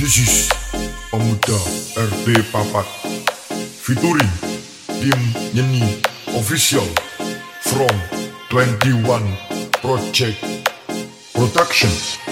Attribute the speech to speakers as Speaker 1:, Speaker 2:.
Speaker 1: This is Pemuda RT Papat featuring Tim Yeni Official from 21 Project Production.